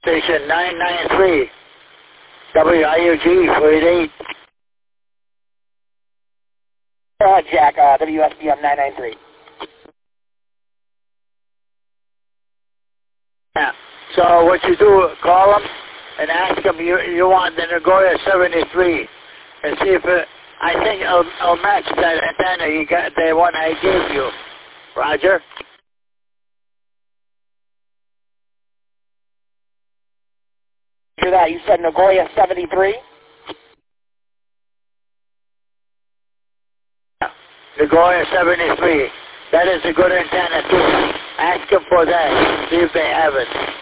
Station 993, WIUG 48. Jack, WSBM 993. Yeah. So what you do, call them and ask them you want the Nagoya 73 and see if I think it'll match that antenna you got, the one I gave you. Roger? Hear that? You said Nagoya 73? Yeah. Nagoya 73. That is a good antenna too. Ask them for that. See if they have it.